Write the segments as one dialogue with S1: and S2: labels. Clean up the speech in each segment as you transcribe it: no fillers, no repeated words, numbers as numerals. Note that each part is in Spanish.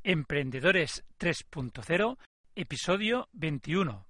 S1: Emprendedores 3.0, episodio 21.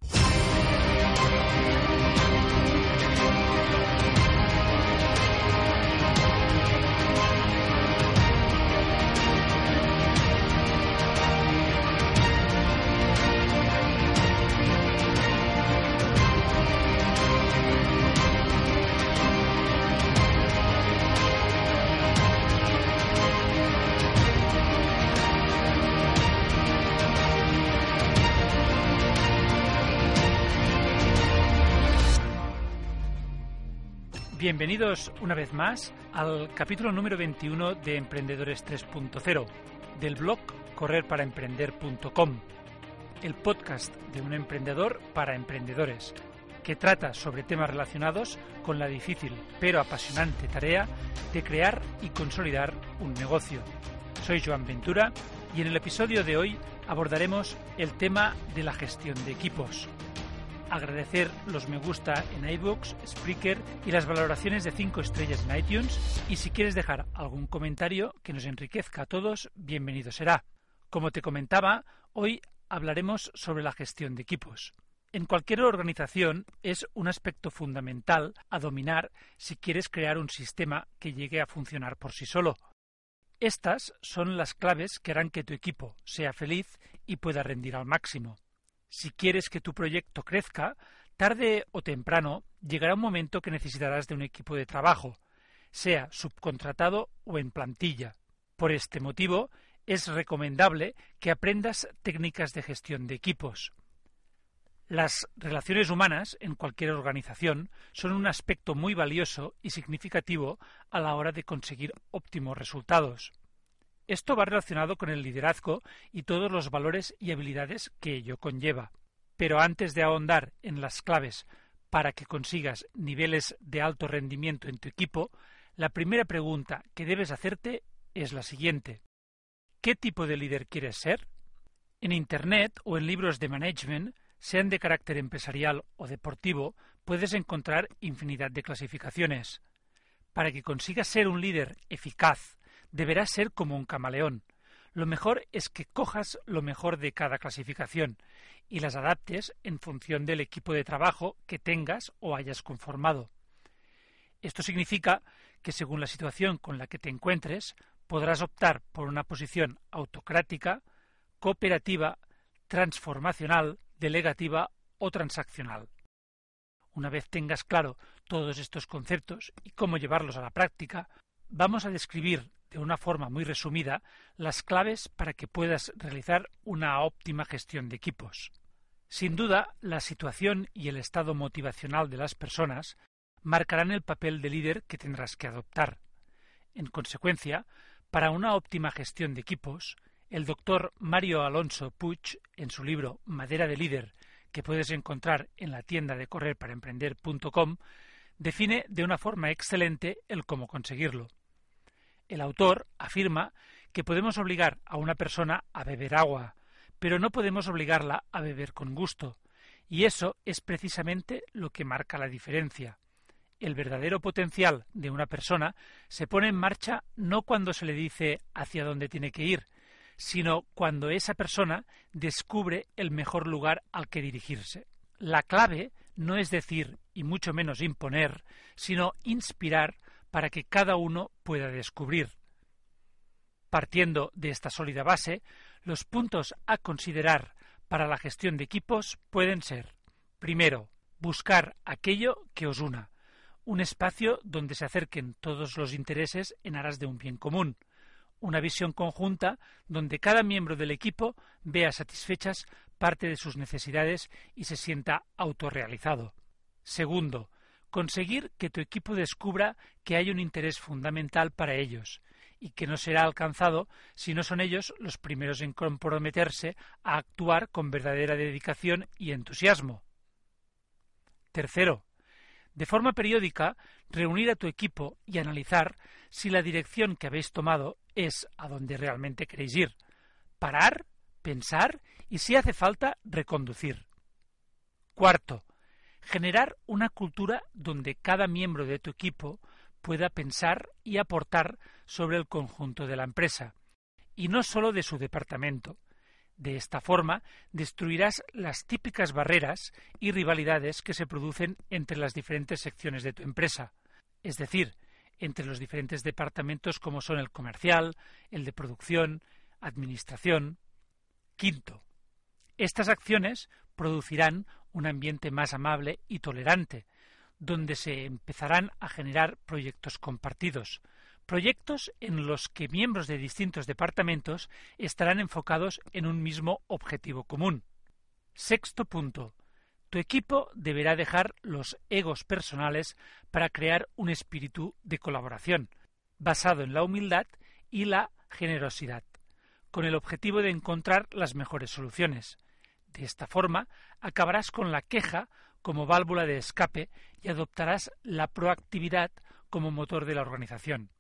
S1: Bienvenidos una vez más al capítulo número 21 de Emprendedores 3.0 del blog correrparaemprender.com, el podcast de un emprendedor para emprendedores, que trata sobre temas relacionados con la difícil pero apasionante tarea de crear y consolidar un negocio. Soy Joan Ventura y en el episodio de hoy abordaremos el tema de la gestión de equipos. Agradecer los me gusta en iVoox, Spreaker y las valoraciones de 5 estrellas en iTunes, y si quieres dejar algún comentario que nos enriquezca a todos, bienvenido será. Como te comentaba, hoy hablaremos sobre la gestión de equipos. En cualquier organización es un aspecto fundamental a dominar si quieres crear un sistema que llegue a funcionar por sí solo. Estas son las claves que harán que tu equipo sea feliz y pueda rendir al máximo. Si quieres que tu proyecto crezca, tarde o temprano llegará un momento que necesitarás de un equipo de trabajo, sea subcontratado o en plantilla. Por este motivo, es recomendable que aprendas técnicas de gestión de equipos. Las relaciones humanas en cualquier organización son un aspecto muy valioso y significativo a la hora de conseguir óptimos resultados. Esto va relacionado con el liderazgo y todos los valores y habilidades que ello conlleva. Pero antes de ahondar en las claves para que consigas niveles de alto rendimiento en tu equipo, la primera pregunta que debes hacerte es la siguiente: ¿qué tipo de líder quieres ser? En Internet o en libros de management, sean de carácter empresarial o deportivo, puedes encontrar infinidad de clasificaciones. Para que consigas ser un líder eficaz, deberás ser como un camaleón. Lo mejor es que cojas lo mejor de cada clasificación y las adaptes en función del equipo de trabajo que tengas o hayas conformado. Esto significa que según la situación con la que te encuentres, podrás optar por una posición autocrática, cooperativa, transformacional, delegativa o transaccional. Una vez tengas claro todos estos conceptos y cómo llevarlos a la práctica, vamos a describir de una forma muy resumida las claves para que puedas realizar una óptima gestión de equipos. Sin duda, la situación y el estado motivacional de las personas marcarán el papel de líder que tendrás que adoptar. En consecuencia, para una óptima gestión de equipos, el doctor Mario Alonso Puig, en su libro Madera de líder, que puedes encontrar en la tienda de correrparaemprender.com, define de una forma excelente el cómo conseguirlo. El autor afirma que podemos obligar a una persona a beber agua, pero no podemos obligarla a beber con gusto, y eso es precisamente lo que marca la diferencia. El verdadero potencial de una persona se pone en marcha no cuando se le dice hacia dónde tiene que ir, sino cuando esa persona descubre el mejor lugar al que dirigirse. La clave no es decir, y mucho menos imponer, sino inspirar para que cada uno pueda descubrir. Partiendo de esta sólida base, los puntos a considerar para la gestión de equipos pueden ser: primero, buscar aquello que os una, un espacio donde se acerquen todos los intereses en aras de un bien común, una visión conjunta donde cada miembro del equipo vea satisfechas parte de sus necesidades y se sienta autorrealizado. Segundo, conseguir que tu equipo descubra que hay un interés fundamental para ellos y que no será alcanzado si no son ellos los primeros en comprometerse a actuar con verdadera dedicación y entusiasmo. Tercero, de forma periódica, reunir a tu equipo y analizar si la dirección que habéis tomado es a donde realmente queréis ir. Parar, pensar y, si hace falta, reconducir. Cuarto, generar una cultura donde cada miembro de tu equipo pueda pensar y aportar sobre el conjunto de la empresa y no solo de su departamento. De esta forma, destruirás las típicas barreras y rivalidades que se producen entre las diferentes secciones de tu empresa, es decir, entre los diferentes departamentos como son el comercial, el de producción, administración. Quinto, estas acciones producirán un ambiente más amable y tolerante, donde se empezarán a generar proyectos compartidos, proyectos en los que miembros de distintos departamentos estarán enfocados en un mismo objetivo común. Sexto punto, tu equipo deberá dejar los egos personales para crear un espíritu de colaboración, basado en la humildad y la generosidad, con el objetivo de encontrar las mejores soluciones. De esta forma, acabarás con la queja como válvula de escape y adoptarás la proactividad como motor de la organización.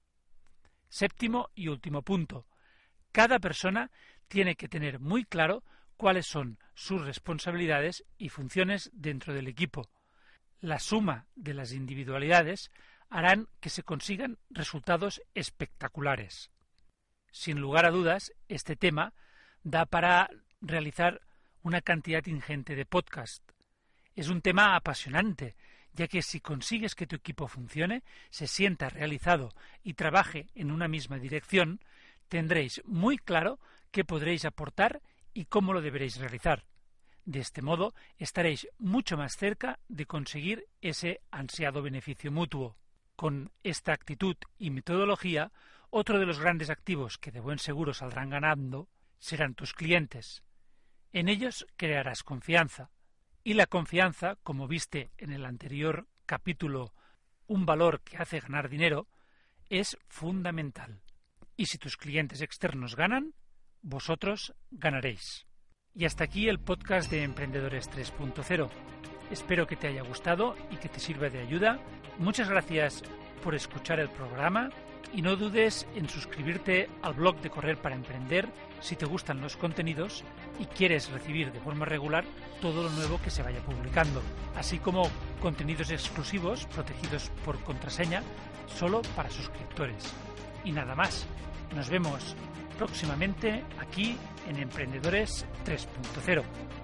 S1: Séptimo y último punto. Cada persona tiene que tener muy claro cuáles son sus responsabilidades y funciones dentro del equipo. La suma de las individualidades harán que se consigan resultados espectaculares. Sin lugar a dudas, este tema da para realizar una cantidad ingente de podcasts. Es un tema apasionante, ya que si consigues que tu equipo funcione, se sienta realizado y trabaje en una misma dirección, tendréis muy claro qué podréis aportar y cómo lo deberéis realizar. De este modo, estaréis mucho más cerca de conseguir ese ansiado beneficio mutuo. Con esta actitud y metodología, otro de los grandes activos que de buen seguro saldrán ganando serán tus clientes. En ellos crearás confianza. Y la confianza, como viste en el anterior capítulo, un valor que hace ganar dinero, es fundamental. Y si tus clientes externos ganan, vosotros ganaréis. Y hasta aquí el podcast de Emprendedores 3.0. Espero que te haya gustado y que te sirva de ayuda. Muchas gracias por escuchar el programa y no dudes en suscribirte al blog de Correr para Emprender si te gustan los contenidos y quieres recibir de forma regular todo lo nuevo que se vaya publicando, así como contenidos exclusivos protegidos por contraseña solo para suscriptores. Y nada más, nos vemos próximamente aquí en Emprendedores 3.0.